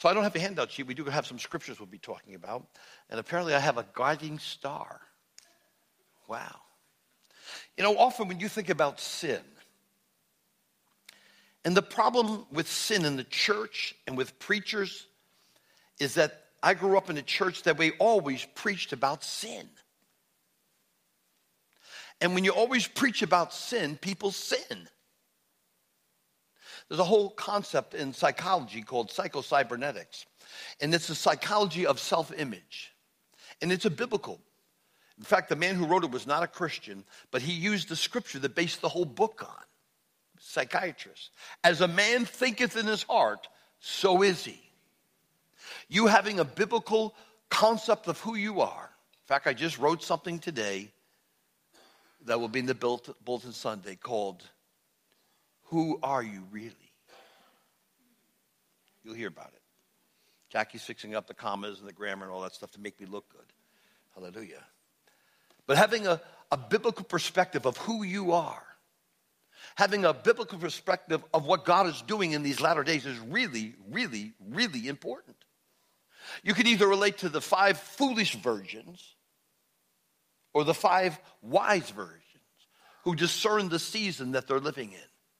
So I don't have a handout sheet. We do have some scriptures we'll be talking about. And apparently I have a guiding star. Wow. You know, often when you think about sin, and the problem with sin in the church and with preachers is that I grew up in a church that we always preached about sin. And when you always preach about sin, people sin. There's a whole concept in psychology called psychocybernetics. And it's the psychology of self-image. And it's a biblical. In fact, the man who wrote it was not a Christian, but he used the scripture that based the whole book on. Psychiatrist. As a man thinketh in his heart, so is he. You having a biblical concept of who you are. In fact, I just wrote something today that will be in the Bulletin Sunday called, Who Are You Really? You'll hear about it. Jackie's fixing up the commas and the grammar and all that stuff to make me look good. Hallelujah. But having a biblical perspective of who you are, having a biblical perspective of what God is doing in these latter days is really, really, really important. You can either relate to the 5 foolish virgins or the 5 wise virgins who discern the season that they're living in.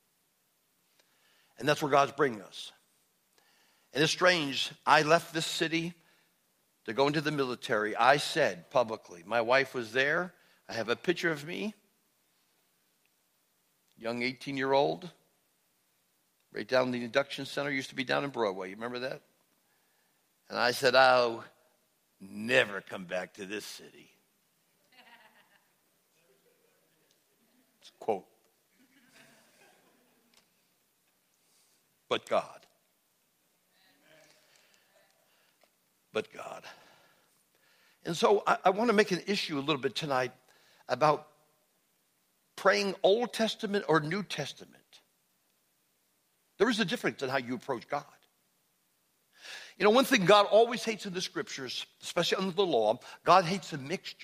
And that's where God's bringing us. And it's strange, I left this city to go into the military. I said publicly, my wife was there. I have a picture of me, young 18-year-old, right down in the induction center, used to be down in Broadway. You remember that? And I said, I'll never come back to this city. It's a quote. But God. But God. And so I want to make an issue a little bit tonight about praying Old Testament or New Testament. There is a difference in how you approach God. You know, one thing God always hates in the scriptures, especially under the law, God hates a mixture.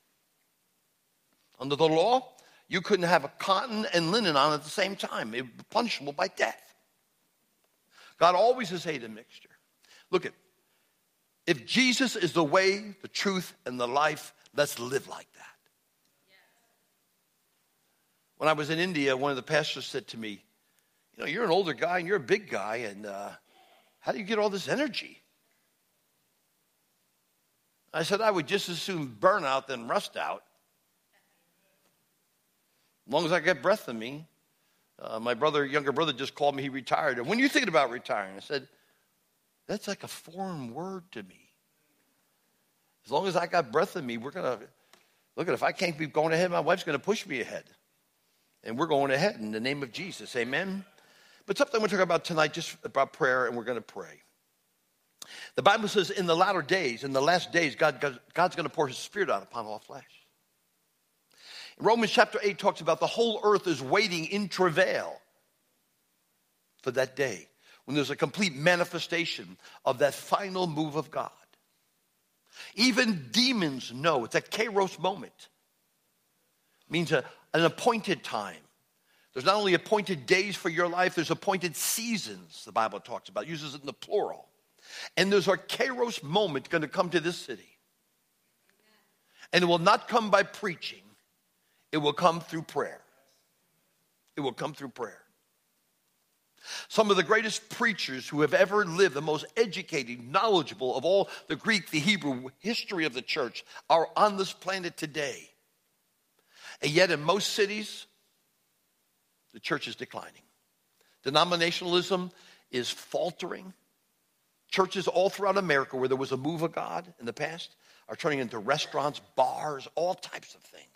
Under the law, you couldn't have a cotton and linen on at the same time. It would be punishable by death. God always has hated a mixture. Look at, if Jesus is the way, the truth, and the life, let's live like that. When I was in India, one of the pastors said to me, you know, you're an older guy and you're a big guy, and how do you get all this energy? I said, I would just as soon burn out than rust out. As long as I get breath in me. My younger brother just called me, he retired. And when are you thinking about retiring? I said, that's like a foreign word to me. As long as I got breath in me, we're going to, look at, if I can't keep going ahead, my wife's going to push me ahead. And we're going ahead in the name of Jesus, amen? But something we're talking about tonight, just about prayer, and we're going to pray. The Bible says in the latter days, in the last days, God's going to pour his spirit out upon all flesh. Romans chapter 8 talks about the whole earth is waiting in travail for that day when there's a complete manifestation of that final move of God. Even demons know it's a kairos moment. It means an appointed time. There's not only appointed days for your life, there's appointed seasons, the Bible talks about. It uses it in the plural. And there's a kairos moment going to come to this city. And it will not come by preaching. It will come through prayer. It will come through prayer. Some of the greatest preachers who have ever lived, the most educated, knowledgeable of all the Greek, the Hebrew history of the church, are on this planet today. And yet in most cities, the church is declining. Denominationalism is faltering. Churches all throughout America where there was a move of God in the past are turning into restaurants, bars, all types of things.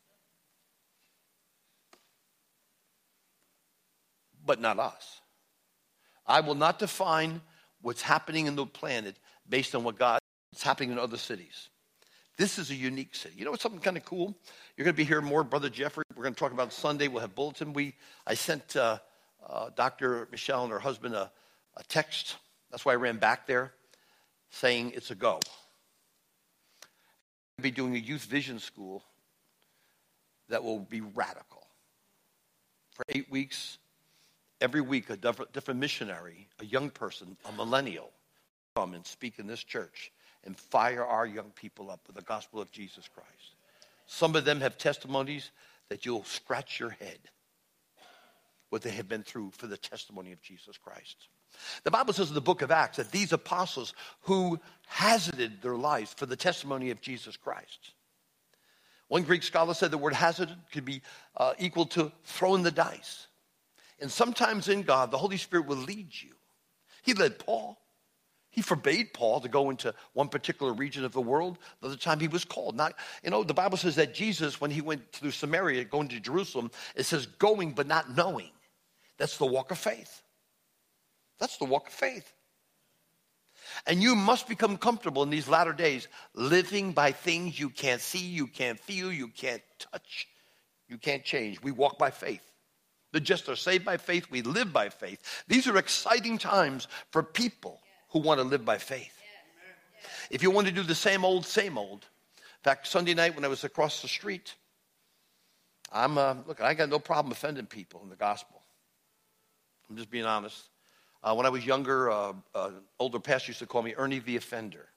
But not us. I will not define what's happening in the planet based on what's happening in other cities. This is a unique city. You know what's something kind of cool? You're going to be hearing more, Brother Jeffrey. We're going to talk about Sunday. We'll have bulletin. I sent Dr. Michelle and her husband a text. That's why I ran back there, saying it's a go. We'll be doing a youth vision school that will be radical. For 8 weeks, every week a different missionary, a young person, a millennial, come and speak in this church and fire our young people up with the gospel of Jesus Christ. Some of them have testimonies that you'll scratch your head what they have been through for the testimony of Jesus Christ. The Bible says in the book of Acts that these apostles who hazarded their lives for the testimony of Jesus Christ. One Greek scholar said the word hazarded could be equal to throwing the dice. And sometimes in God, the Holy Spirit will lead you. He led Paul. He forbade Paul to go into one particular region of the world. The other time he was called. The Bible says that Jesus, when he went through Samaria, going to Jerusalem, it says going but not knowing. That's the walk of faith. That's the walk of faith. And you must become comfortable in these latter days living by things you can't see, you can't feel, you can't touch, you can't change. We walk by faith. The just are saved by faith. We live by faith. These are exciting times for people who want to live by faith. If you want to do the same old, in fact, Sunday night when I was across the street, I got no problem offending people in the gospel. I'm just being honest. When I was younger, an older pastor used to call me Ernie the Offender.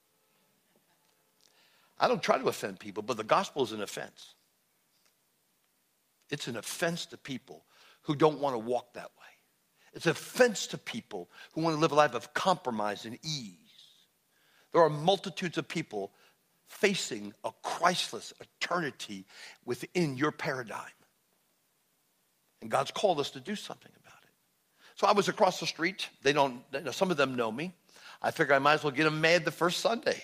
I don't try to offend people, but the gospel is an offense. It's an offense to people who don't want to walk that way. It's an offense to people who want to live a life of compromise and ease. There are multitudes of people facing a Christless eternity within your paradigm. And God's called us to do something about it. So I was across the street. Some of them know me. I figured I might as well get them mad the first Sunday.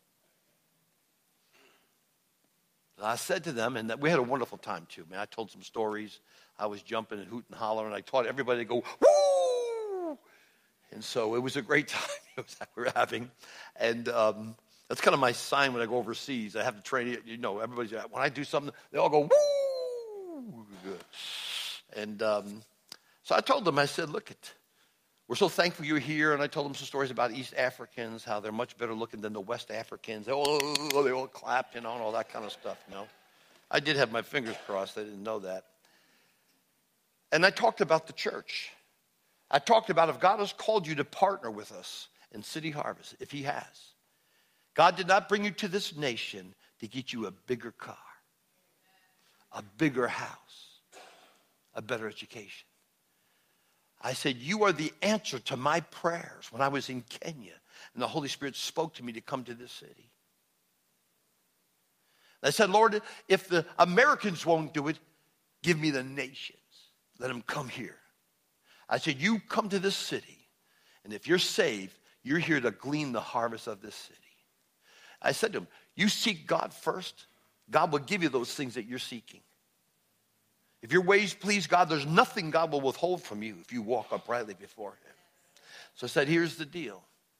I said to them, and we had a wonderful time too, man. I told some stories. I was jumping and hooting and hollering. I taught everybody to go, woo! And so it was a great time we were having. And that's kind of my sign when I go overseas. I have to train, everybody's, when I do something, they all go, woo! And so I told them, I said, look, we're so thankful you're here. And I told them some stories about East Africans, how they're much better looking than the West Africans. They all clapped, and all that kind of stuff, I did have my fingers crossed. I didn't know that. And I talked about the church. I talked about if God has called you to partner with us in City Harvest, if he has. God did not bring you to this nation to get you a bigger car, a bigger house, a better education. I said, you are the answer to my prayers when I was in Kenya and the Holy Spirit spoke to me to come to this city. And I said, Lord, if the Americans won't do it, give me the nations. Let them come here. I said, you come to this city, and if you're saved, you're here to glean the harvest of this city. I said to him, you seek God first, God will give you those things that you're seeking. If your ways please God, there's nothing God will withhold from you if you walk uprightly before him. So I said, here's the deal.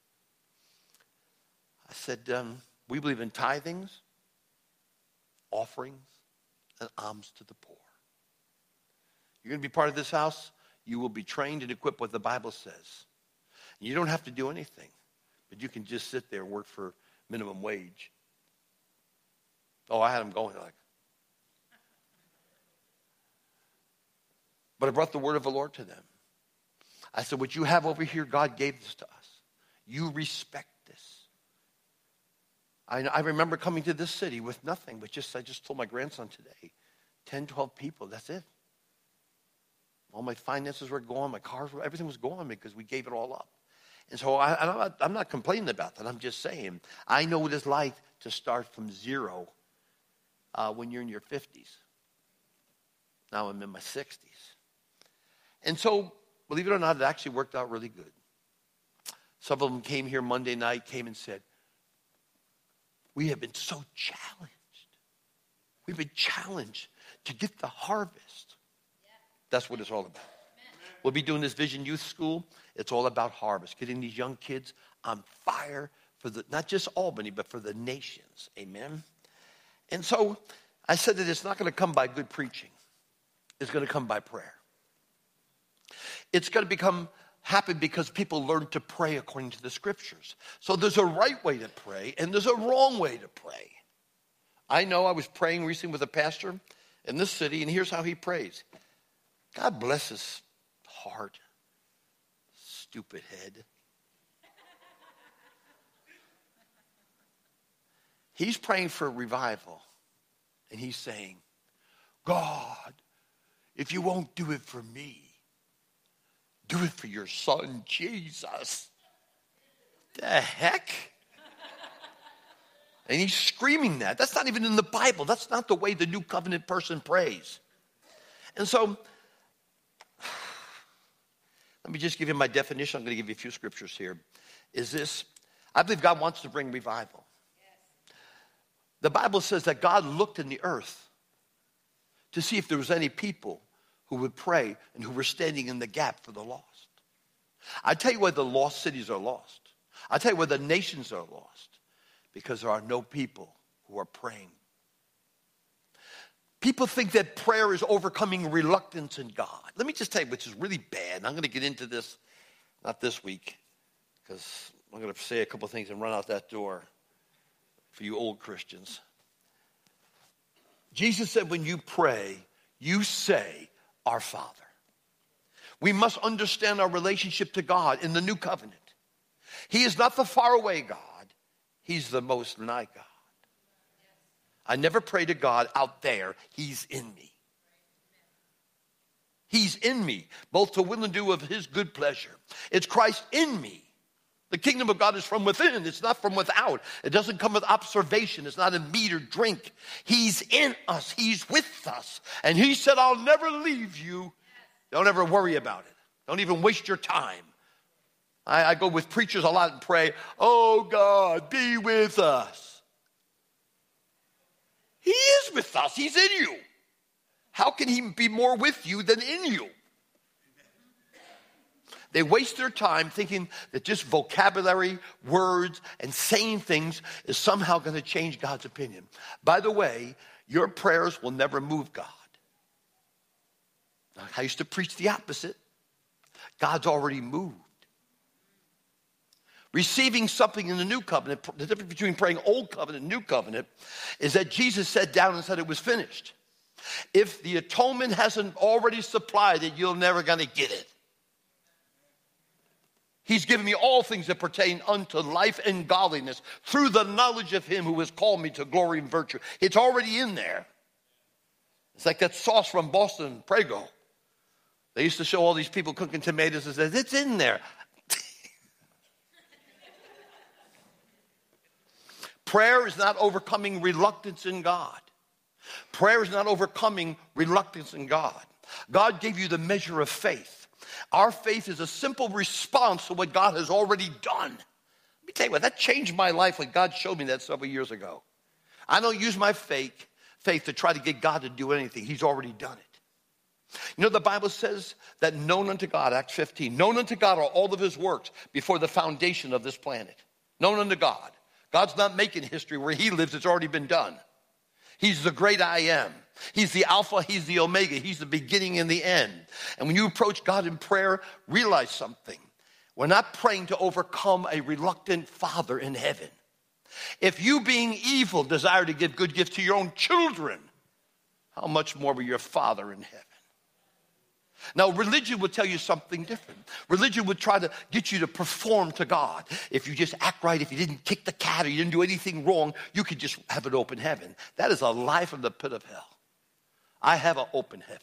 I said, we believe in tithings, offerings, and alms to the poor. You're going to be part of this house, you will be trained and equipped what the Bible says. And you don't have to do anything, but you can just sit there and work for minimum wage. Oh, I had them going like. But I brought the word of the Lord to them. I said, what you have over here, God gave this to us. You respect this. I remember coming to this city with nothing, but I just told my grandson today, 10, 12 people, that's it. All my finances were gone, my cars were, everything was gone because we gave it all up. And so I'm not complaining about that. I'm just saying, I know what it's like to start from zero when you're in your 50s. Now I'm in my 60s. And so, believe it or not, it actually worked out really good. Some of them came here Monday night, came and said, we have been so challenged. We've been challenged to get the harvest. That's what it's all about. We'll be doing this Vision Youth School. It's all about harvest, getting these young kids on fire for not just Albany, but for the nations. Amen. And so I said that it's not going to come by good preaching. It's going to come by prayer. It's going to happen because people learn to pray according to the scriptures. So there's a right way to pray and there's a wrong way to pray. I know I was praying recently with a pastor in this city, and here's how he prays. God bless his heart, stupid head. He's praying for revival. And he's saying, God, if you won't do it for me, do it for your son, Jesus. The heck? And he's screaming that. That's not even in the Bible. That's not the way the new covenant person prays. And so, let me just give you my definition. I'm going to give you a few scriptures here. Is this, I believe God wants to bring revival. The Bible says that God looked in the earth to see if there was any people who would pray and who were standing in the gap for the lost. I tell you why the lost cities are lost. I tell you why the nations are lost. Because there are no people who are praying. People think that prayer is overcoming reluctance in God. Let me just tell you, which is really bad. I'm going to get into this, not this week, because I'm going to say a couple things and run out that door for you old Christians. Jesus said when you pray, you say, our Father. We must understand our relationship to God in the new covenant. He is not the faraway God. He's the most nigh God. I never pray to God out there. He's in me. He's in me, both to will and do of his good pleasure. It's Christ in me. The kingdom of God is from within. It's not from without. It doesn't come with observation. It's not in meat or drink. He's in us. He's with us. And he said, I'll never leave you. Don't ever worry about it. Don't even waste your time. I go with preachers a lot and pray, oh God, be with us. He is with us. He's in you. How can he be more with you than in you? They waste their time thinking that just vocabulary, words, and saying things is somehow going to change God's opinion. By the way, your prayers will never move God. I used to preach the opposite. God's already moved. Receiving something in the new covenant, the difference between praying old covenant and new covenant is that Jesus sat down and said it was finished. If the atonement hasn't already supplied it, you're never going to get it. He's given me all things that pertain unto life and godliness through the knowledge of him who has called me to glory and virtue. It's already in there. It's like that sauce from Boston, Prego. They used to show all these people cooking tomatoes and says, it's in there. Prayer is not overcoming reluctance in God. Prayer is not overcoming reluctance in God. God gave you the measure of faith. Our faith is a simple response to what God has already done. Let me tell you what, that changed my life when God showed me that several years ago. I don't use my faith to try to get God to do anything. He's already done it. You know, the Bible says that known unto God, Acts 15, known unto God are all of his works before the foundation of this planet. Known unto God. God's not making history where he lives. It's already been done. He's the great I am. He's the Alpha. He's the Omega. He's the beginning and the end. And when you approach God in prayer, realize something. We're not praying to overcome a reluctant Father in heaven. If you, being evil, desire to give good gifts to your own children, how much more will your Father in heaven? Now, religion would tell you something different. Religion would try to get you to perform to God. If you just act right, if you didn't kick the cat or you didn't do anything wrong, you could just have an open heaven. That is a lie from the pit of hell. I have an open heaven.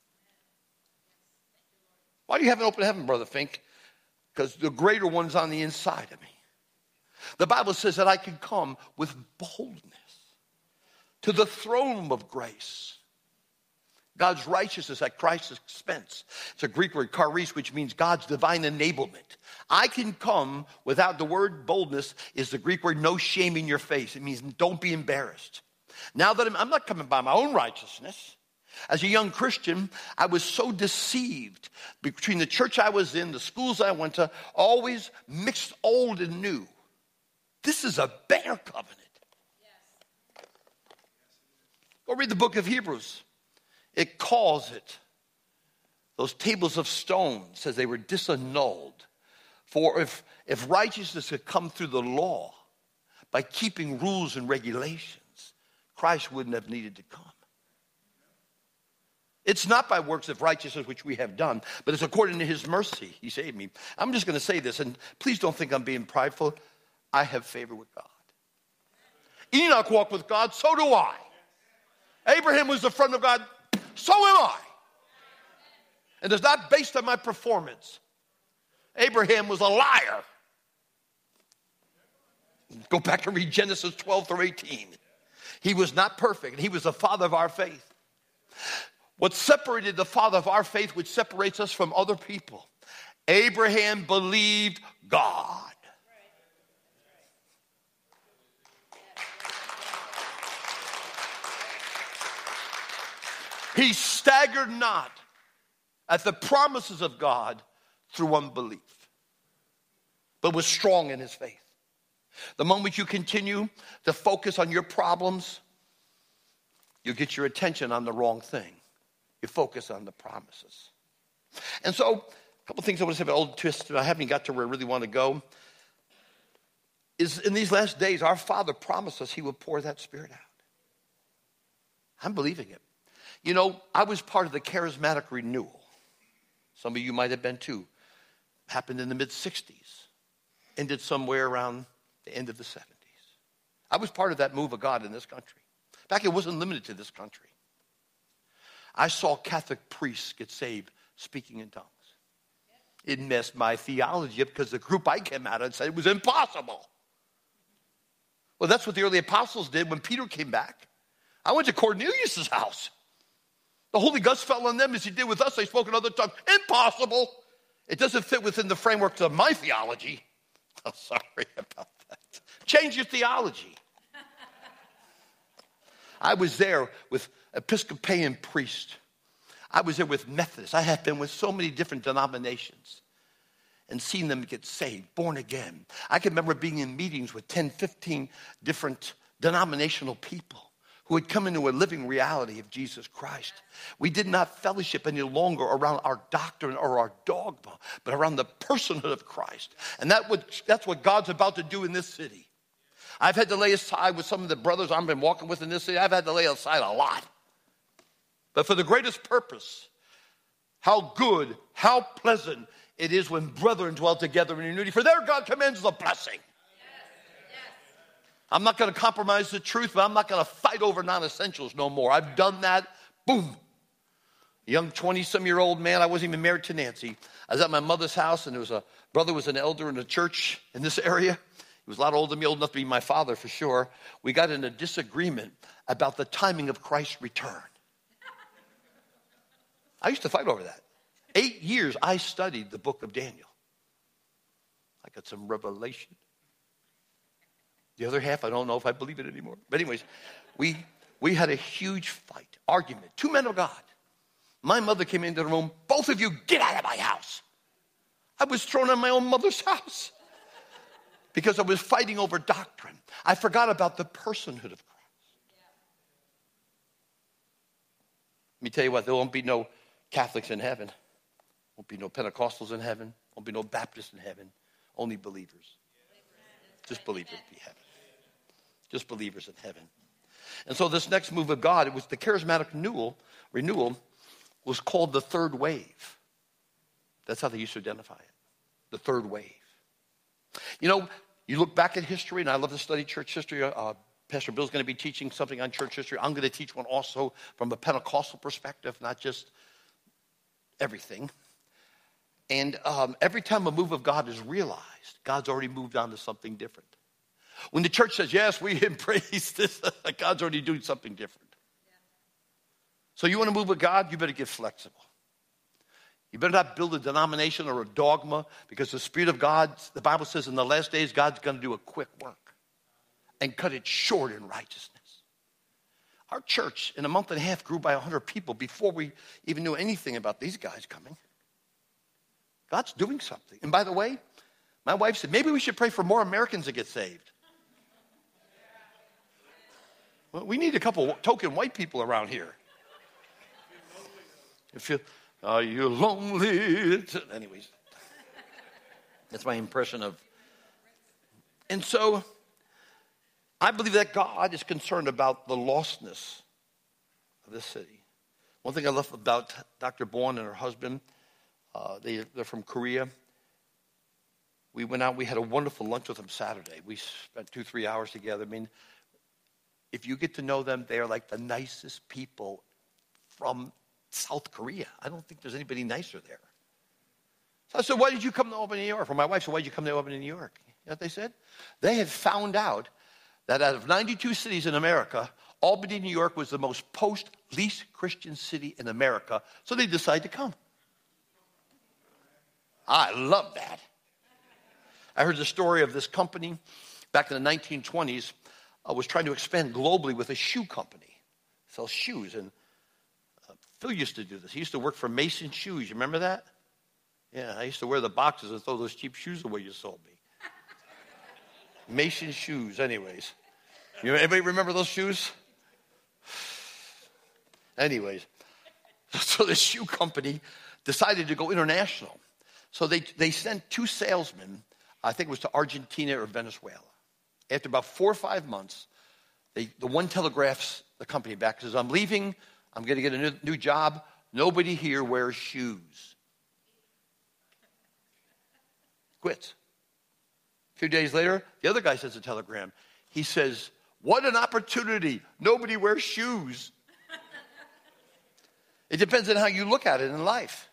Why do you have an open heaven, Brother Fink? Because the greater one's on the inside of me. The Bible says that I can come with boldness to the throne of grace. God's righteousness at Christ's expense. It's a Greek word, charis, which means God's divine enablement. I can come without, the word boldness is the Greek word no shame in your face. It means don't be embarrassed. Now that I'm not coming by my own righteousness. As a young Christian, I was so deceived between the church I was in, the schools I went to, always mixed old and new. This is a better covenant. Yes. Go read the book of Hebrews. It calls it, those tables of stone, says they were disannulled. For if righteousness had come through the law by keeping rules and regulations, Christ wouldn't have needed to come. It's not by works of righteousness which we have done, but it's according to his mercy he saved me. I'm just going to say this, and please don't think I'm being prideful. I have favor with God. Enoch walked with God, so do I. Abraham was the friend of God, so am I. And it's not based on my performance. Abraham was a liar. Go back and read Genesis 12 through 18. He was not perfect, and he was the father of our faith. What separated the father of our faith, which separates us from other people, Abraham believed God. He staggered not at the promises of God through unbelief, but was strong in his faith. The moment you continue to focus on your problems, you get your attention on the wrong thing. You focus on the promises. And so, a couple things I want to say about Old Testament. I haven't got to where I really want to go. Is in these last days, our Father promised us he will pour that Spirit out. I'm believing it. You know, I was part of the charismatic renewal. Some of you might have been too. Happened in the mid-60s. Ended somewhere around the end of the 70s. I was part of that move of God in this country. In fact, it wasn't limited to this country. I saw Catholic priests get saved speaking in tongues. It messed my theology up because the group I came out of said it was impossible. Well, that's what the early apostles did when Peter came back. I went to Cornelius' house. The Holy Ghost fell on them as he did with us. They spoke in other tongues. Impossible. It doesn't fit within the framework of my theology. Oh, sorry about that. Change your theology. I was there with Episcopalian priests. I was there with Methodists. I have been with so many different denominations and seen them get saved, born again. I can remember being in meetings with 10, 15 different denominational people who had come into a living reality of Jesus Christ. We did not fellowship any longer around our doctrine or our dogma, but around the personhood of Christ. And that's what God's about to do in this city. I've had to lay aside with some of the brothers I've been walking with in this city. I've had to lay aside a lot. But for the greatest purpose, how good, how pleasant it is when brethren dwell together in unity. For there God commands the blessing. I'm not going to compromise the truth, but I'm not going to fight over non-essentials no more. I've done that. Boom. A young 20-some-year-old man, I wasn't even married to Nancy. I was at my mother's house, and there was a brother who was an elder in the church in this area. He was a lot older than me, old enough to be my father for sure. We got in a disagreement about the timing of Christ's return. I used to fight over that. 8 years I studied the book of Daniel. I got some revelation. The other half, I don't know if I believe it anymore. But anyways, we had a huge fight, argument. 2 men of God. My mother came into the room. Both of you, get out of my house. I was thrown out of my own mother's house because I was fighting over doctrine. I forgot about the personhood of Christ. Let me tell you what, there won't be no Catholics in heaven. Won't be no Pentecostals in heaven. Won't be no Baptists in heaven. Only believers. Just believers in heaven. Just believers in heaven. And so this next move of God, it was the charismatic renewal was called the third wave. That's how they used to identify it. The third wave. You know, you look back at history, and I love to study church history. Pastor Bill's going to be teaching something on church history. I'm going to teach one also from a Pentecostal perspective, not just everything. And every time a move of God is realized, God's already moved on to something different. When the church says, yes, we embrace this, God's already doing something different. Yeah. So you want to move with God, you better get flexible. You better not build a denomination or a dogma, because the Spirit of God, the Bible says in the last days, God's going to do a quick work and cut it short in righteousness. Our church in a month and a half grew by 100 people before we even knew anything about these guys coming. God's doing something. And by the way, my wife said, maybe we should pray for more Americans to get saved. Well, we need a couple token white people around here. If you're lonely. Anyways, that's my impression of. And so, I believe that God is concerned about the lostness of this city. One thing I love about Dr. Bourne and her husband, they're from Korea. We went out, we had a wonderful lunch with them Saturday. We spent 2-3 hours together. I mean, if you get to know them, they are like the nicest people from South Korea. I don't think there's anybody nicer there. So I said, why did you come to Albany, New York? Or my wife said, why did you come to Albany, New York? You know what they said? They had found out that out of 92 cities in America, Albany, New York was the most least Christian city in America. So they decided to come. I love that. I heard the story of this company back in the 1920s was trying to expand globally with a shoe company. Sells shoes. And Phil used to do this. He used to work for Mason Shoes. You remember that? Yeah, I used to wear the boxes and throw those cheap shoes away you sold me. Mason Shoes, anyways. Anybody remember those shoes? Anyways, so the shoe company decided to go international. So they sent 2 salesmen, I think it was to Argentina or Venezuela. After about 4 or 5 months, the one telegraphs the company back and says, I'm leaving, I'm going to get a new job. Nobody here wears shoes. Quits. A few days later, the other guy sends a telegram. He says, what an opportunity. Nobody wears shoes. It depends on how you look at it in life.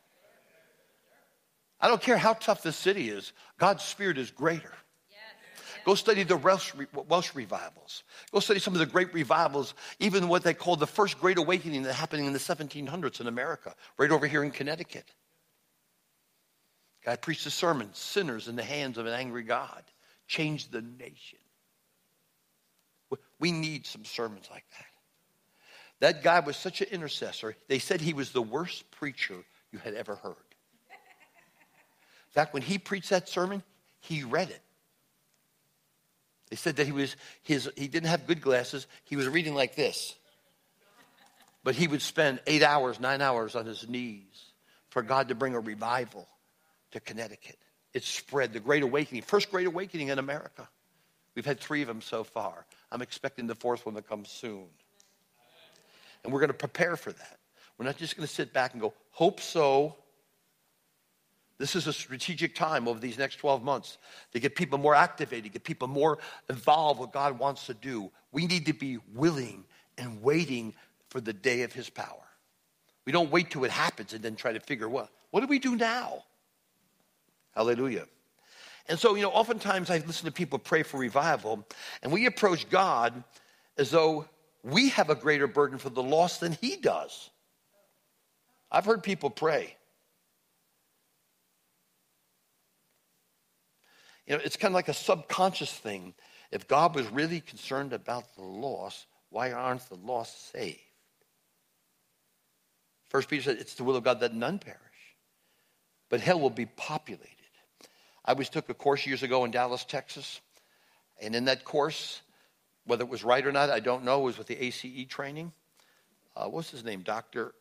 I don't care how tough this city is. God's Spirit is greater. Go study the Welsh revivals. Go study some of the great revivals, even what they call the first Great Awakening that happened in the 1700s in America, right over here in Connecticut. Guy preached a sermon, sinners in the hands of an angry God. Changed the nation. We need some sermons like that. That guy was such an intercessor. They said he was the worst preacher you had ever heard. In fact, when he preached that sermon, he read it. They said that he didn't have good glasses. He was reading like this. But he would spend 8 hours, 9 hours on his knees for God to bring a revival to Connecticut. It spread, the Great Awakening, first Great Awakening in America. We've had 3 of them so far. I'm expecting the 4th one to come soon. And we're going to prepare for that. We're not just going to sit back and go, hope so. This is a strategic time over these next 12 months to get people more activated, get people more involved with what God wants to do. We need to be willing and waiting for the day of his power. We don't wait till it happens and then try to figure what do we do now? Hallelujah. And so, oftentimes I listen to people pray for revival, and we approach God as though we have a greater burden for the lost than he does. I've heard people pray. It's kind of like a subconscious thing. If God was really concerned about the lost, why aren't the lost saved? First Peter said, it's the will of God that none perish. But hell will be populated. I took a course years ago in Dallas, Texas. And in that course, whether it was right or not, I don't know, it was with the ACE training. What's his name?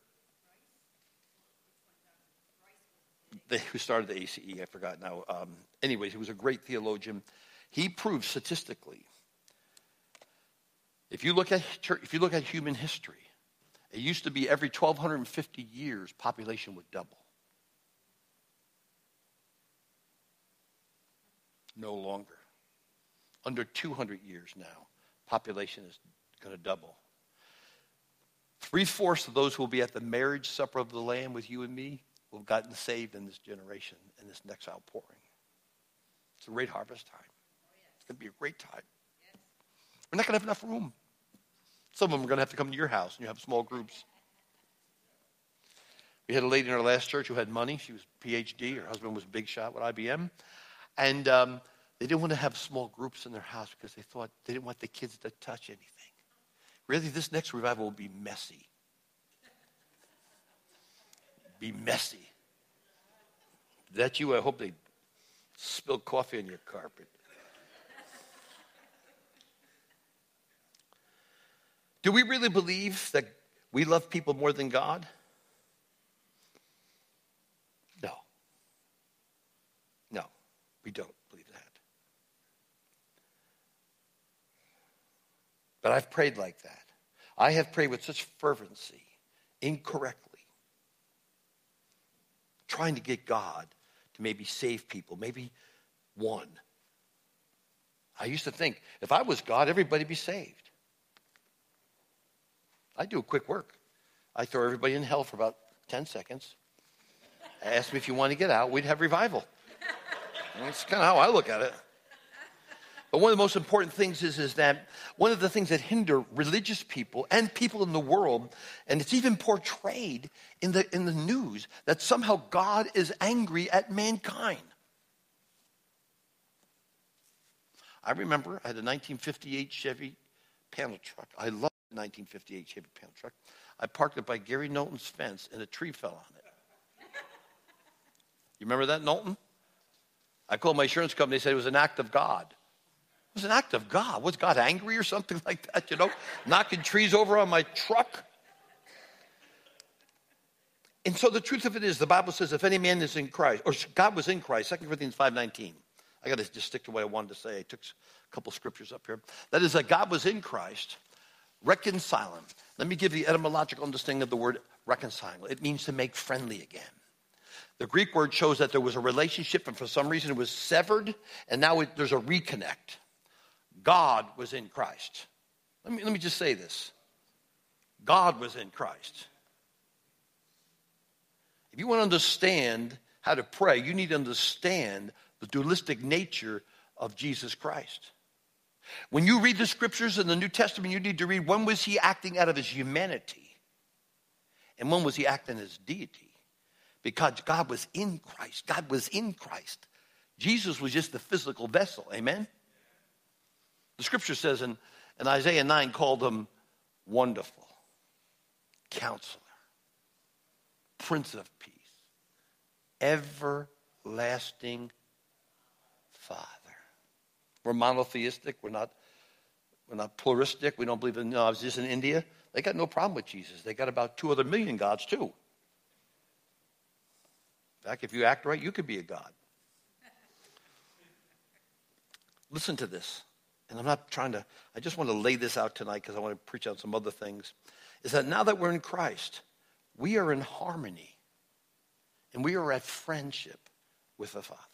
Who started the ACE, I forgot now. Anyways, he was a great theologian. He proved statistically, if you look at human history, it used to be every 1,250 years, population would double. No longer. Under 200 years now, population is going to double. 3/4 of those who will be at the marriage supper of the Lamb with you and me will have gotten saved in this generation, in this next outpouring. It's a great harvest time. It's going to be a great time. We're not going to have enough room. Some of them are going to have to come to your house, and you have small groups. We had a lady in our last church who had money. She was a PhD. Her husband was a big shot with IBM. And they didn't want to have small groups in their house because they thought they didn't want the kids to touch anything. Really, this next revival will be messy. Be messy. Is that you? I hope they spill coffee on your carpet. Do we really believe that we love people more than God? No. No, we don't believe that. But I've prayed like that. I have prayed with such fervency, incorrectly, trying to get God to maybe save people, maybe one. I used to think, if I was God, everybody would be saved. I do quick work. I throw everybody in hell for about 10 seconds. Ask me if you want to get out. We'd have revival. That's kind of how I look at it. But one of the most important things is that one of the things that hinder religious people and people in the world, and it's even portrayed in the news, that somehow God is angry at mankind. I remember I had a 1958 Chevy panel truck. I love the 1958 Chevy panel truck. I parked it by Gary Knowlton's fence, and a tree fell on it. You remember that, Knowlton? I called my insurance company. They said it was an act of God. It was an act of God. Was God angry or something like that, knocking trees over on my truck? And so the truth of it is, the Bible says, if any man is in Christ, or God was in Christ, 2 Corinthians 5:19. I got to just stick to what I wanted to say. I took a couple scriptures up here. That is that God was in Christ, reconciling. Let me give you the etymological understanding of the word reconcile. It means to make friendly again. The Greek word shows that there was a relationship, and for some reason it was severed, and now there's a reconnect. God was in Christ. Let me just say this. God was in Christ. If you want to understand how to pray, you need to understand the dualistic nature of Jesus Christ. When you read the scriptures in the New Testament, you need to read, when was he acting out of his humanity? And when was he acting as deity? Because God was in Christ. God was in Christ. Jesus was just the physical vessel. Amen? The scripture says in Isaiah 9, called him Wonderful, Counselor, Prince of Peace, Everlasting Father. We're monotheistic. We're not pluralistic. We don't believe in, I was just in India. They got no problem with Jesus. They got about 2 other million gods too. In fact, if you act right, you could be a god. Listen to this. And I just want to lay this out tonight because I want to preach on some other things. Is that now that we're in Christ, we are in harmony. And we are at friendship with the Father.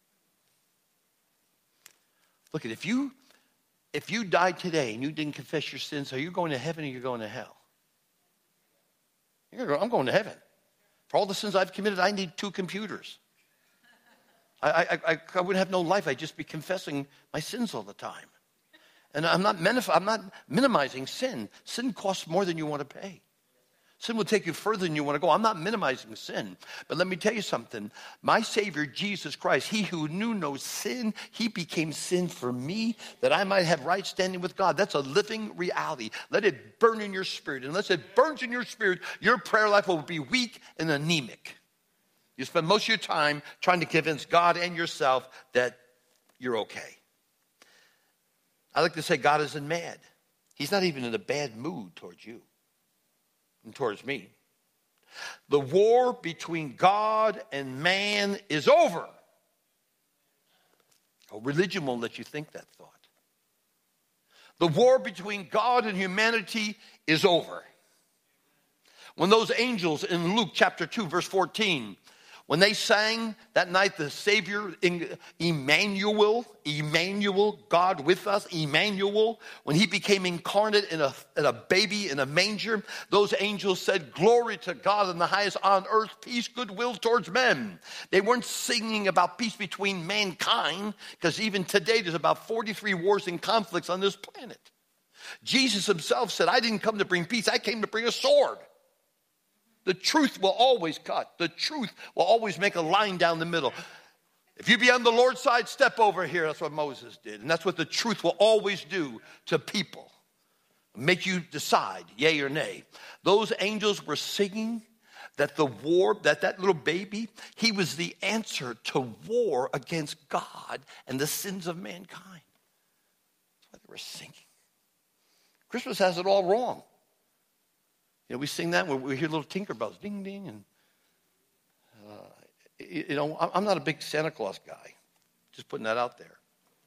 Look, if you died today and you didn't confess your sins, are you going to heaven or you're going to hell? I'm going to heaven. For all the sins I've committed, I need 2 computers. I wouldn't have no life. I'd just be confessing my sins all the time. And I'm not minimizing sin. Sin costs more than you want to pay. Sin will take you further than you want to go. I'm not minimizing sin. But let me tell you something. My Savior, Jesus Christ, he who knew no sin, he became sin for me that I might have right standing with God. That's a living reality. Let it burn in your spirit. Unless it burns in your spirit, your prayer life will be weak and anemic. You spend most of your time trying to convince God and yourself that you're okay. I like to say God isn't mad. He's not even in a bad mood towards you and towards me. The war between God and man is over. Oh, religion won't let you think that thought. The war between God and humanity is over. When those angels in Luke chapter 2, verse 14, when they sang that night, the Savior, Emmanuel, God with us, Emmanuel, when he became incarnate in a baby in a manger, those angels said, glory to God in the highest on earth, peace, goodwill towards men. They weren't singing about peace between mankind, because even today there's about 43 wars and conflicts on this planet. Jesus himself said, I didn't come to bring peace, I came to bring a sword. The truth will always cut. The truth will always make a line down the middle. If you be on the Lord's side, step over here. That's what Moses did. And that's what the truth will always do to people. Make you decide, yay or nay. Those angels were singing that the war, that little baby, he was the answer to war against God and the sins of mankind. That's why they were singing. Christmas has it all wrong. You know, we sing that, we hear little tinker bells, ding, ding. And, I'm not a big Santa Claus guy. Just putting that out there.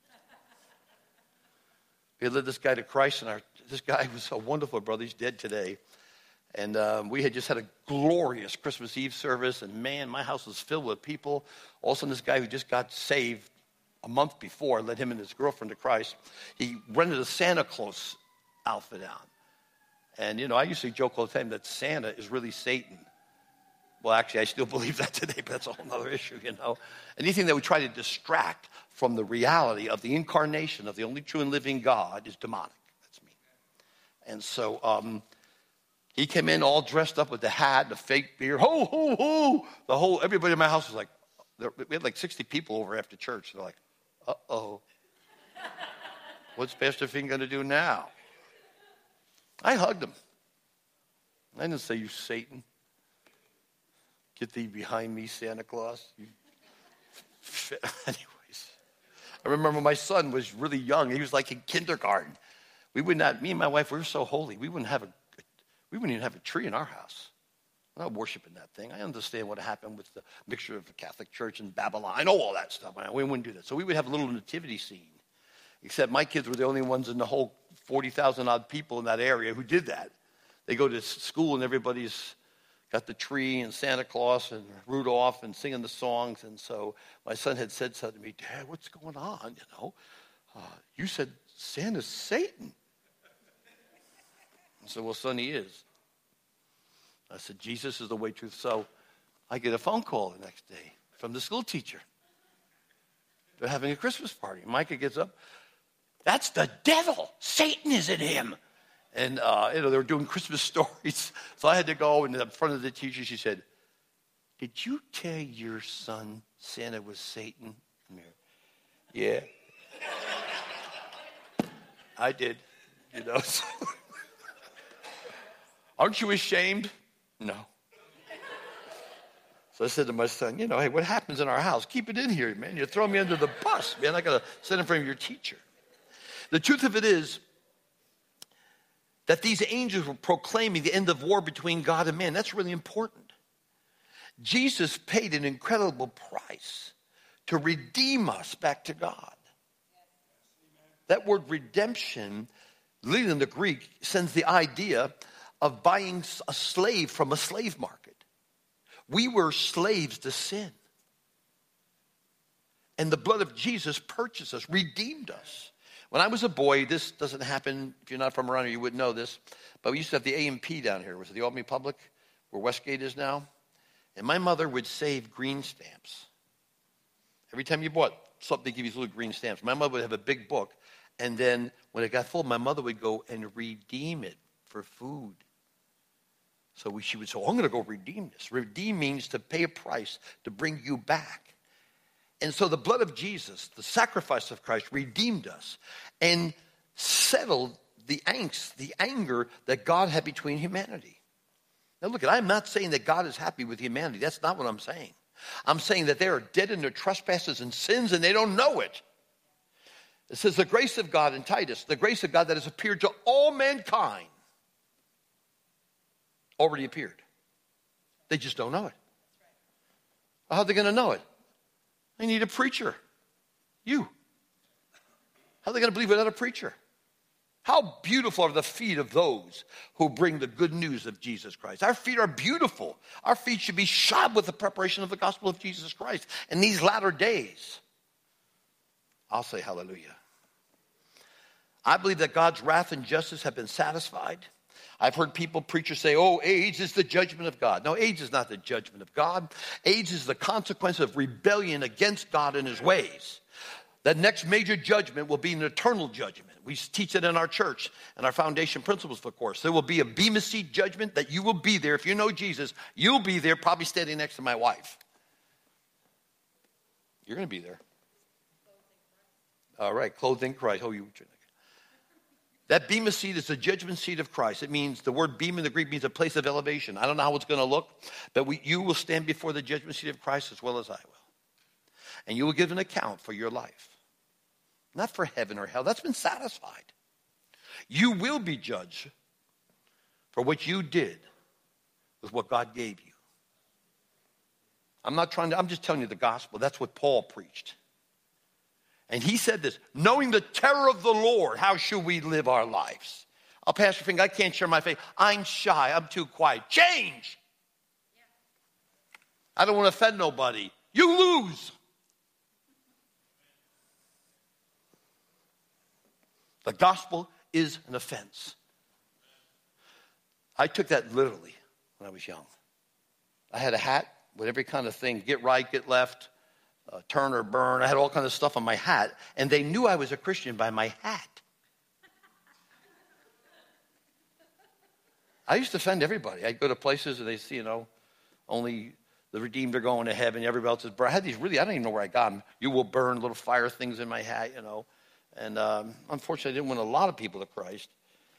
We led this guy to Christ, and this guy was a wonderful brother. He's dead today. And we had just had a glorious Christmas Eve service, and man, my house was filled with people. All of a sudden, this guy who just got saved a month before, led him and his girlfriend to Christ. He rented a Santa Claus outfit out. And, I used to joke all the time that Santa is really Satan. Well, actually, I still believe that today, but that's a whole other issue, Anything that would try to distract from the reality of the incarnation of the only true and living God is demonic. That's me. And so he came in all dressed up with the hat, the fake beard, ho, ho, ho. Everybody in my house was like, we had like 60 people over after church. They're like, uh-oh. What's Pastor Finn going to do now? I hugged him. I didn't say, you Satan. Get thee behind me, Santa Claus. Anyways, I remember my son was really young. He was like in kindergarten. Me and my wife, we were so holy. We wouldn't even have a tree in our house. We're not worshiping that thing. I understand what happened with the mixture of the Catholic Church and Babylon. I know all that stuff. We wouldn't do that. So we would have a little nativity scene. Except my kids were the only ones in the whole 40,000 odd people in that area who did that. They go to school and everybody's got the tree and Santa Claus and Rudolph and singing the songs. And so my son had said something to me, Dad, what's going on? You said Santa's Satan. I said, well, son, he is. I said, Jesus is the way, truth. So I get a phone call the next day from the school teacher. They're having a Christmas party. Micah gets up. That's the devil. Satan is in him. And, they were doing Christmas stories. So I had to go in front of the teacher. She said, did you tell your son Santa was Satan? Yeah. I did, So. Aren't you ashamed? No. So I said to my son, hey, what happens in our house? Keep it in here, man. You're throwing me under the bus, man. I got to sit in front of your teacher. The truth of it is that these angels were proclaiming the end of war between God and man. That's really important. Jesus paid an incredible price to redeem us back to God. That word redemption, literally in the Greek, sends the idea of buying a slave from a slave market. We were slaves to sin. And the blood of Jesus purchased us, redeemed us. When I was a boy, this doesn't happen. If you're not from around here, you wouldn't know this. But we used to have the A&P down here. It was the Albany Public, where Westgate is now. And my mother would save green stamps. Every time you bought something, they give you these little green stamps. My mother would have a big book. And then when it got full, my mother would go and redeem it for food. So she would say, I'm going to go redeem this. Redeem means to pay a price to bring you back. And so the blood of Jesus, the sacrifice of Christ, redeemed us and settled the angst, the anger that God had between humanity. Now look, I'm not saying that God is happy with humanity. That's not what I'm saying. I'm saying that they are dead in their trespasses and sins and they don't know it. It says the grace of God in Titus, the grace of God that has appeared to all mankind, already appeared. They just don't know it. How are they going to know it? They need a preacher. You. How are they going to believe without a preacher? How beautiful are the feet of those who bring the good news of Jesus Christ. Our feet are beautiful. Our feet should be shod with the preparation of the gospel of Jesus Christ. In these latter days, I'll say hallelujah. I believe that God's wrath and justice have been satisfied. I've heard preachers say, AIDS is the judgment of God. No, AIDS is not the judgment of God. AIDS is the consequence of rebellion against God and his ways. That next major judgment will be an eternal judgment. We teach it in our church and our foundation principles for course. There will be a Bema Seat judgment that you will be there. If you know Jesus, you'll be there, probably standing next to my wife. You're going to be there. All right, clothed in Christ. That Bema Seat is the judgment seat of Christ. It means, the word Bema in the Greek means a place of elevation. I don't know how it's going to look, but you will stand before the judgment seat of Christ as well as I will. And you will give an account for your life. Not for heaven or hell. That's been satisfied. You will be judged for what you did with what God gave you. I'm just telling you the gospel. That's what Paul preached. And he said this, knowing the terror of the Lord, how should we live our lives? Pastor Fink, I can't share my faith. I'm shy. I'm too quiet. Change. I don't want to offend nobody. You lose. The gospel is an offense. I took that literally when I was young. I had a hat with every kind of thing, get right, get left, turn or burn. I had all kinds of stuff on my hat, and they knew I was a Christian by my hat. I used to offend everybody. I'd go to places and they see, only the redeemed are going to heaven. Everybody else is burned. I had these I don't even know where I got them. You will burn little fire things in my hat, And unfortunately, I didn't win a lot of people to Christ.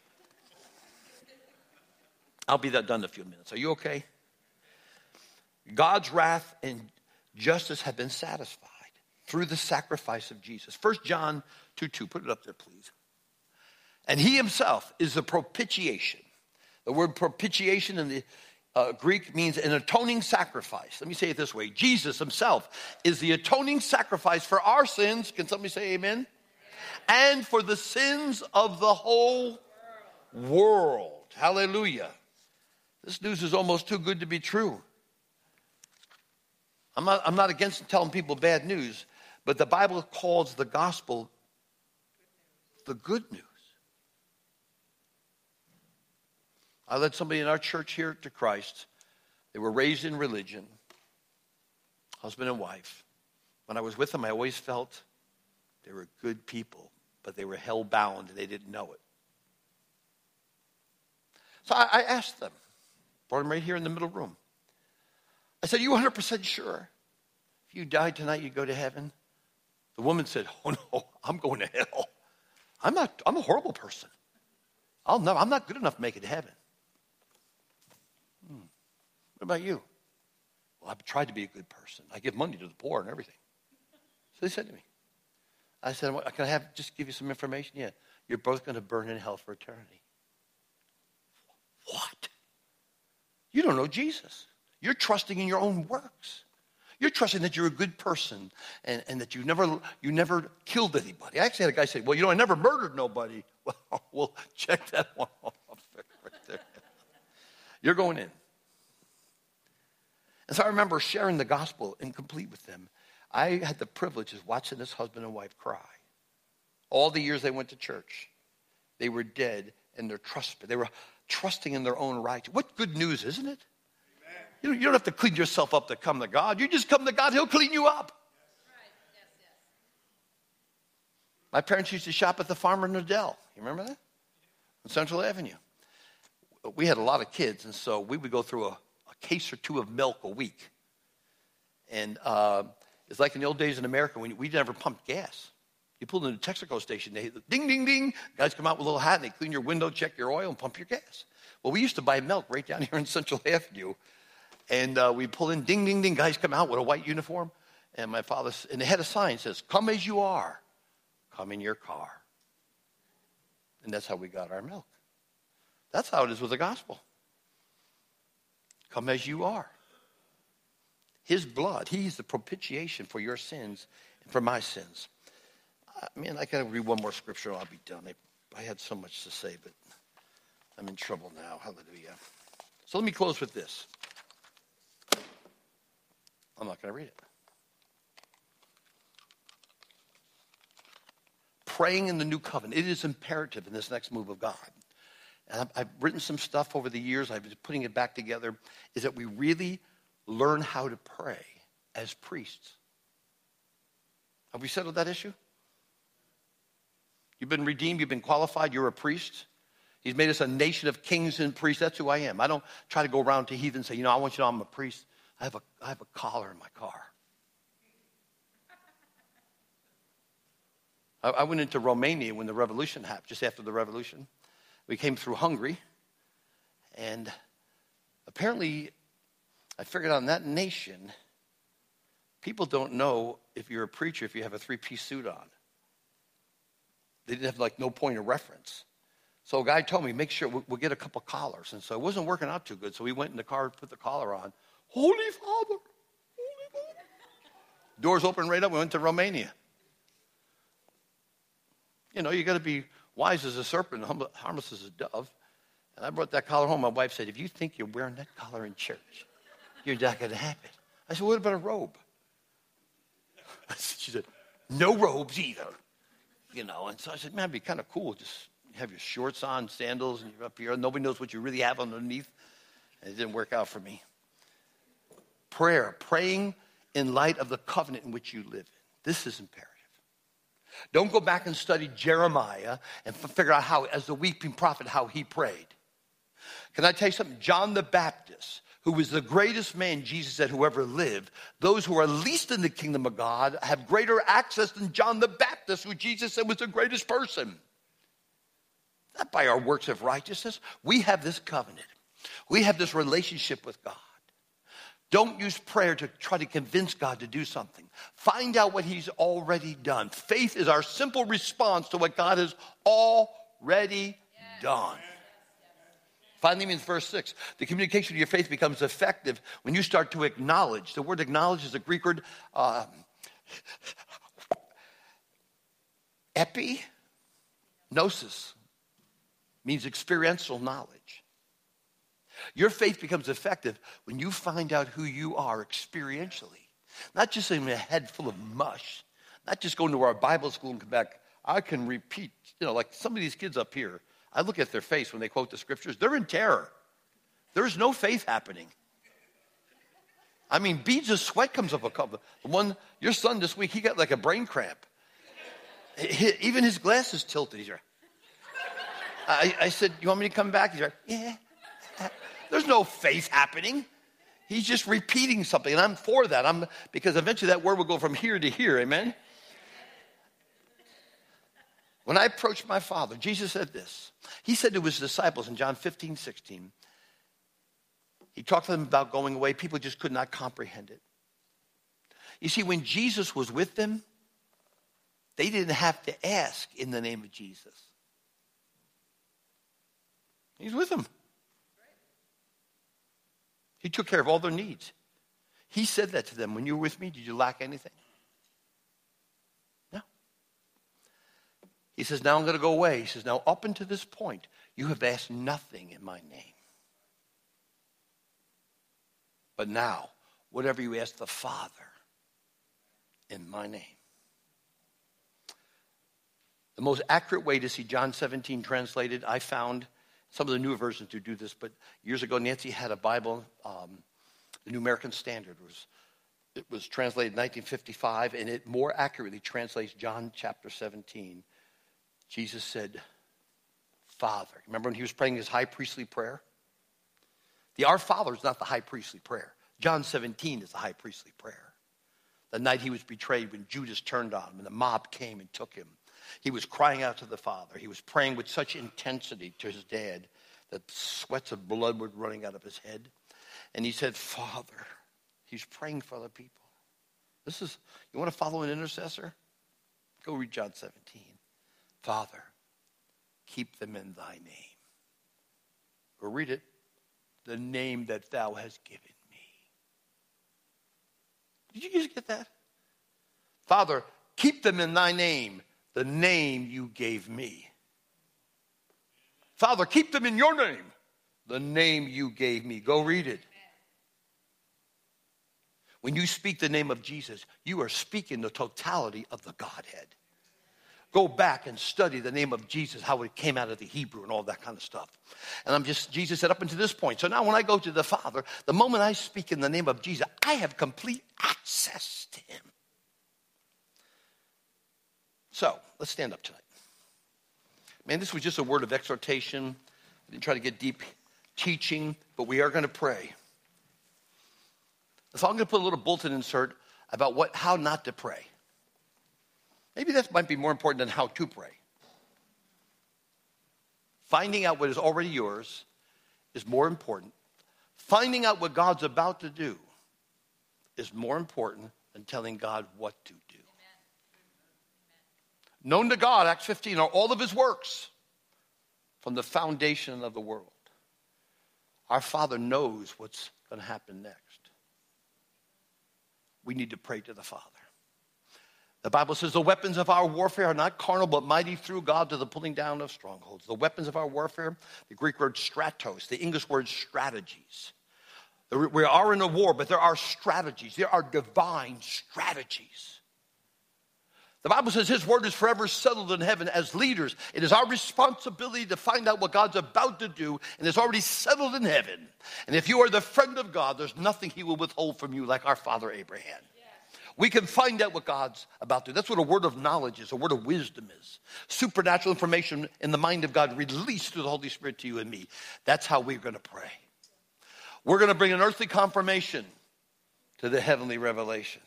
I'll be that done in a few minutes. Are you okay? God's wrath and justice have been satisfied through the sacrifice of Jesus. 1 John 2:2. Put it up there, please. And he himself is the propitiation. The word propitiation in the Greek means an atoning sacrifice. Let me say it this way. Jesus himself is the atoning sacrifice for our sins. Can somebody say amen? And for the sins of the whole world. Hallelujah. This news is almost too good to be true. I'm not against telling people bad news, but the Bible calls the gospel the good news. I led somebody in our church here to Christ. They were raised in religion, husband and wife. When I was with them, I always felt they were good people, but they were hell-bound and they didn't know it. So I asked them, brought them right here in the middle room. I said, "Are you 100% sure if you died tonight you'd go to heaven?" The woman said, "Oh no, I'm going to hell. I'm a horrible person. I'm not good enough to make it to heaven." What about you? "Well, I've tried to be a good person. I give money to the poor and everything." So they said to me, I said, "Can I just give you some information?" "Yeah, you're both going to burn in hell for eternity." What? You don't know Jesus. You're trusting in your own works. You're trusting that you're a good person and that you never killed anybody. I actually had a guy say, "Well, I never murdered nobody." Well, check that one off right there. You're going in. And so I remember sharing the gospel incomplete with them. I had the privilege of watching this husband and wife cry. All the years they went to church, they were dead in their trust. They were trusting in their own right. What good news, isn't it? You don't have to clean yourself up to come to God. You just come to God, he'll clean you up. Yes. My parents used to shop at the Farmer Nadell. You remember that? On Central Avenue. We had a lot of kids, and so we would go through a case or two of milk a week. And it's like in the old days in America when we never pumped gas. You pulled into the Texaco station, they ding, ding, ding. Guys come out with a little hat, and they clean your window, check your oil, and pump your gas. Well, we used to buy milk right down here in Central Avenue. And we pull in, ding, ding, ding. Guys come out with a white uniform. And my father, and they had a sign that says, "Come as you are. Come in your car." And that's how we got our milk. That's how it is with the gospel. Come as you are. His blood, he's the propitiation for your sins and for my sins. I got to read one more scripture and I'll be done. I had so much to say, but I'm in trouble now. Hallelujah. So let me close with this. I'm not going to read it. Praying in the new covenant. It is imperative in this next move of God. And I've written some stuff over the years. I've been putting it back together. Is that we really learn how to pray as priests. Have we settled that issue? You've been redeemed. You've been qualified. You're a priest. He's made us a nation of kings and priests. That's who I am. I don't try to go around to heathens and say, I want you to know I'm a priest. I have a collar in my car. I went into Romania when the revolution happened, just after the revolution. We came through Hungary, and apparently I figured out in that nation, people don't know if you're a preacher if you have a three-piece suit on. They didn't have no point of reference. So a guy told me, make sure we'll get a couple collars. And so it wasn't working out too good. So we went in the car, put the collar on. Holy Father, Holy Father. Doors opened right up. We went to Romania. You got to be wise as a serpent, harmless as a dove. And I brought that collar home. My wife said, if you think you're wearing that collar in church, you're not going to have it. I said, what about a robe? She said, no robes either. And so I said, man, it'd be kind of cool. Just, You have your shorts on, sandals, and you're up here. Nobody knows what you really have underneath. And it didn't work out for me. Prayer, praying in light of the covenant in which you live in. This is imperative. Don't go back and study Jeremiah and figure out how, as the weeping prophet, how he prayed. Can I tell you something? John the Baptist, who was the greatest man, Jesus said, who ever lived, those who are least in the kingdom of God have greater access than John the Baptist, who Jesus said was the greatest person. Not by our works of righteousness. We have this covenant. We have this relationship with God. Don't use prayer to try to convince God to do something. Find out what he's already done. Faith is our simple response to what God has already done. Finally means verse 6. The communication of your faith becomes effective when you start to acknowledge. The word acknowledge is a Greek word, epignosis, means experiential knowledge. Your faith becomes effective when you find out who you are experientially. Not just in a head full of mush. Not just going to our Bible school and come back. I can repeat, like some of these kids up here. I look at their face when they quote the scriptures. They're in terror. There's no faith happening. I mean, beads of sweat comes up a couple. Your son this week, he got like a brain cramp. Even his glasses tilted. He's like, I said, you want me to come back? He's like, yeah. There's no faith happening. He's just repeating something, and I'm for that. Because eventually that word will go from here to here, amen? When I approached my Father, Jesus said this. He said to his disciples in John 15:16, he talked to them about going away. People just could not comprehend it. You see, when Jesus was with them, they didn't have to ask in the name of Jesus. He's with them. He took care of all their needs. He said that to them. When you were with me, did you lack anything? No. He says, now I'm going to go away. He says, now up until this point, you have asked nothing in my name. But now, whatever you ask the Father in my name. The most accurate way to see John 17 translated, I found. Some of the newer versions do this, but years ago, Nancy had a Bible, the New American Standard. It was translated in 1955, and it more accurately translates John chapter 17. Jesus said, Father. Remember when he was praying his high priestly prayer? The Our Father is not the high priestly prayer. John 17 is the high priestly prayer. The night he was betrayed, when Judas turned on him and the mob came and took him. He was crying out to the Father. He was praying with such intensity to his dad that sweats of blood were running out of his head. And he said, Father. He's praying for other people. You want to follow an intercessor? Go read John 17. Father, keep them in thy name. Go read it. The name that thou hast given me. Did you just get that? Father, keep them in thy name. The name you gave me. Father, keep them in your name. The name you gave me. Go read it. When you speak the name of Jesus, you are speaking the totality of the Godhead. Go back and study the name of Jesus, how it came out of the Hebrew and all that kind of stuff. And Jesus said up until this point. So now when I go to the Father, the moment I speak in the name of Jesus, I have complete access to him. So, let's stand up tonight. Man, this was just a word of exhortation. I didn't try to get deep teaching, but we are going to pray. So I'm going to put a little bulletin insert about how not to pray. Maybe that might be more important than how to pray. Finding out what is already yours is more important. Finding out what God's about to do is more important than telling God what to do. Known to God, Acts 15, are all of his works from the foundation of the world. Our Father knows what's going to happen next. We need to pray to the Father. The Bible says the weapons of our warfare are not carnal, but mighty through God to the pulling down of strongholds. The weapons of our warfare, the Greek word stratos, the English word strategies. We are in a war, but there are strategies. There are divine strategies. The Bible says his word is forever settled in heaven. As leaders, it is our responsibility to find out what God's about to do, and it's already settled in heaven. And if you are the friend of God, there's nothing he will withhold from you like our father Abraham. We can find out what God's about to do. That's what a word of knowledge is, a word of wisdom is. Supernatural information in the mind of God released through the Holy Spirit to you and me. That's how we're going to pray. We're going to bring an earthly confirmation to the heavenly revelation.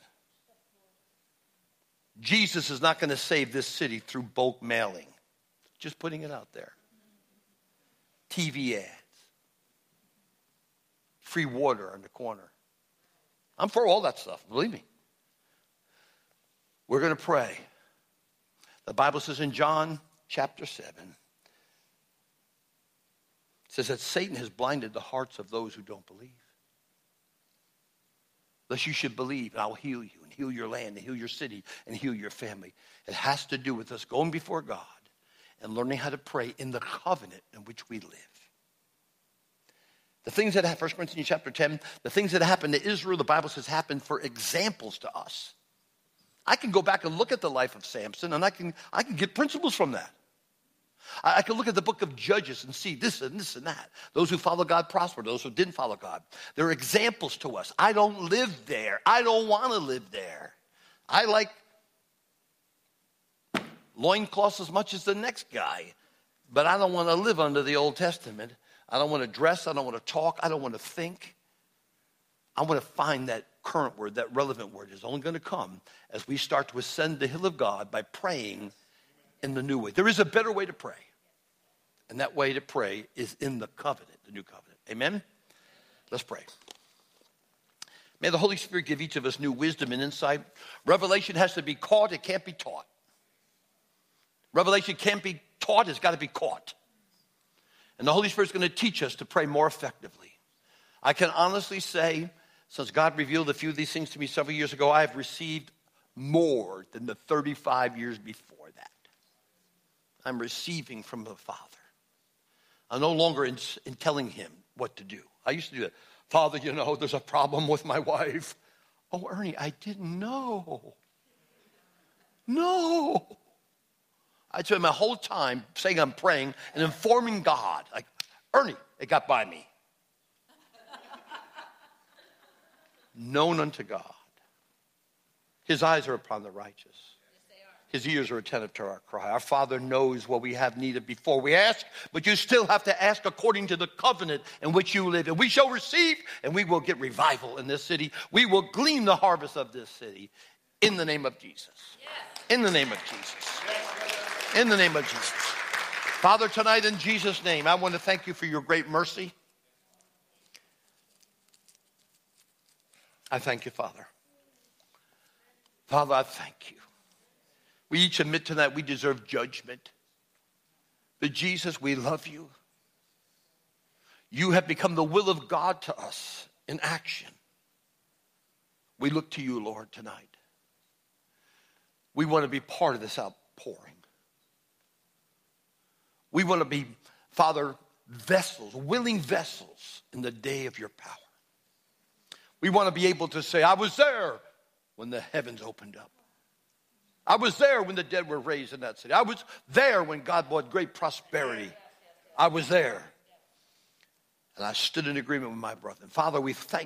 Jesus is not going to save this city through bulk mailing. Just putting it out there. TV ads. Free water on the corner. I'm for all that stuff, believe me. We're going to pray. The Bible says in John chapter 7, it says that Satan has blinded the hearts of those who don't believe. Lest you should believe, and I will heal you, and heal your land, and heal your city, and heal your family. It has to do with us going before God and learning how to pray in the covenant in which we live. The things that happen, 1 Corinthians chapter 10, the things that happened to Israel, the Bible says happened for examples to us. I can go back and look at the life of Samson, and I can get principles from that. I can look at the book of Judges and see this and this and that. Those who follow God prosper. Those who didn't follow God. They're examples to us. I don't live there. I don't want to live there. I like loincloths as much as the next guy, but I don't want to live under the Old Testament. I don't want to dress. I don't want to talk. I don't want to think. I want to find that current word, that relevant word is only going to come as we start to ascend the hill of God by praying in the new way. There is a better way to pray. And that way to pray is in the covenant, the new covenant. Amen? Let's pray. May the Holy Spirit give each of us new wisdom and insight. Revelation has to be caught. It can't be taught. Revelation can't be taught. It's got to be caught. And the Holy Spirit's going to teach us to pray more effectively. I can honestly say, since God revealed a few of these things to me several years ago, I have received more than the 35 years before that. I'm receiving from the Father. I'm no longer in telling him what to do. I used to do that. Father, you know, there's a problem with my wife. Oh, Ernie, I didn't know. No. I'd spend my whole time saying I'm praying and informing God. Like, Ernie, it got by me. Known unto God. His eyes are upon the righteous. His ears are attentive to our cry. Our Father knows what we have need of before we ask, but you still have to ask according to the covenant in which you live. And we shall receive, and we will get revival in this city. We will glean the harvest of this city in the name of Jesus. In the name of Jesus. In the name of Jesus. Father, tonight in Jesus' name, I want to thank you for your great mercy. I thank you, Father. Father, I thank you. We each admit tonight we deserve judgment. But Jesus, we love you. You have become the will of God to us in action. We look to you, Lord, tonight. We want to be part of this outpouring. We want to be, Father, vessels, willing vessels in the day of your power. We want to be able to say, I was there when the heavens opened up. I was there when the dead were raised in that city. I was there when God brought great prosperity. I was there. And I stood in agreement with my brother. And Father, we thank